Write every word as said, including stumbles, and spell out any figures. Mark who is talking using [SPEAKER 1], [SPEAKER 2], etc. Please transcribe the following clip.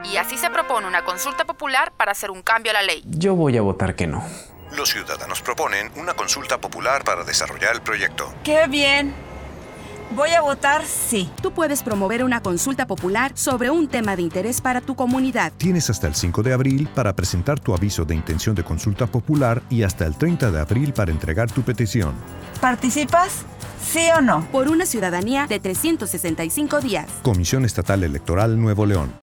[SPEAKER 1] Y así se propone una consulta popular para hacer un cambio a la ley.
[SPEAKER 2] Yo voy a votar que no.
[SPEAKER 3] Los ciudadanos proponen una consulta popular para desarrollar el proyecto.
[SPEAKER 4] ¡Qué bien! Voy a votar sí.
[SPEAKER 5] Tú puedes promover una consulta popular sobre un tema de interés para tu comunidad.
[SPEAKER 6] Tienes hasta el cinco de abril para presentar tu aviso de intención de consulta popular y hasta el treinta de abril para entregar tu petición.
[SPEAKER 4] ¿Participas? ¿Sí o no?
[SPEAKER 5] Por una ciudadanía de trescientos sesenta y cinco días.
[SPEAKER 6] Comisión Estatal Electoral Nuevo León.